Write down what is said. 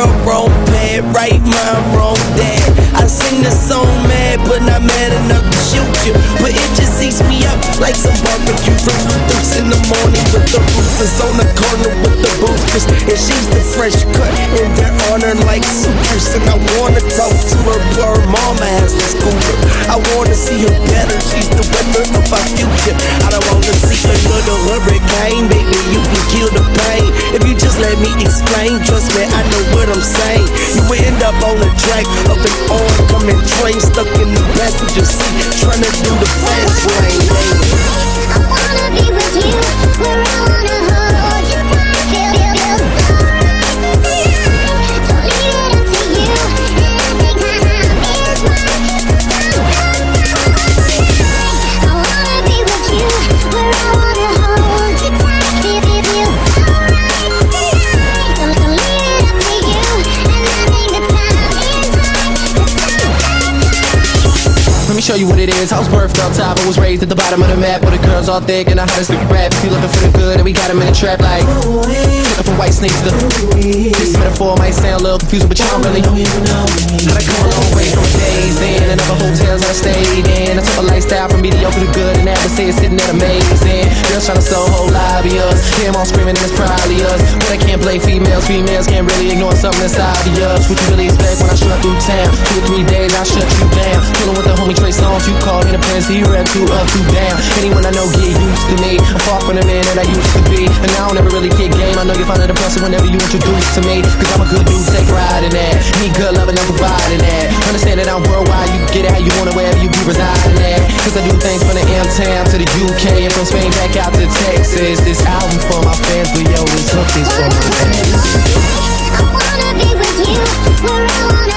wrong pad, right mind, wrong dad. I sing the song mad, but not mad enough to shoot you. But it just eats me up like some barbecue from 3 in the morning with the roofers on the corner with the boosters. And she's the fresh cut and they're on her like sutures. And I wanna talk to her, but her mama has the scooter. I wanna see her better, she's the weather of our future. I don't wanna see another hurricane, baby, you can kill the pain. If you just let me explain, trust me, I know what I'm saying. You will end up on the track of an oncoming train, stuck in the passenger seat, trying to do the fast lane. I wanna be with you, where I wanna hold you tight. Feel so right tonight. Don't leave it up to you, and I think my time is right. I wanna be with you, where I wanna hold you tight. Feel so right tonight. Don't leave it up to you, and I think the time is right. Let me show you what it is. I was birthed up top, I was raised at the bottom of the map, where the girls all thick and the hottest nigga rap. If you looking for the good, and we got him in the trap like looking for white snakes. This metaphor might sound a little confusing, but y'all really don't even know me. I come a long way from the days in and other hotels I stayed in. I took a lifestyle from mediocre to good, and now I say it's sitting at amazing. Girls trying to sell a whole lobby us, hear them all screaming and it's probably us. But I can't blame females, females can't really ignore something that's obvious. What you really expect when I strut through town? 2 or 3 days I shut you down. Chillin' with the homie Trey Songz, you call in a Prince, he rap 2 up, 2 down. Anyone I know get used to me, I'm far from the man that I used to be. And I don't ever really kick game, I know you find it impressive whenever you introduce to me. Cause I'm a good dude, take pride in that. Need good love and I'm providing that. Understand that I'm worldwide, you can get it how you want it, wherever you be residing at. Cause I do things from the M-Town to the UK, and from Spain back out to Texas. This album for my fans, but yo, this hook is for my fans. I wanna be with you, where I wanna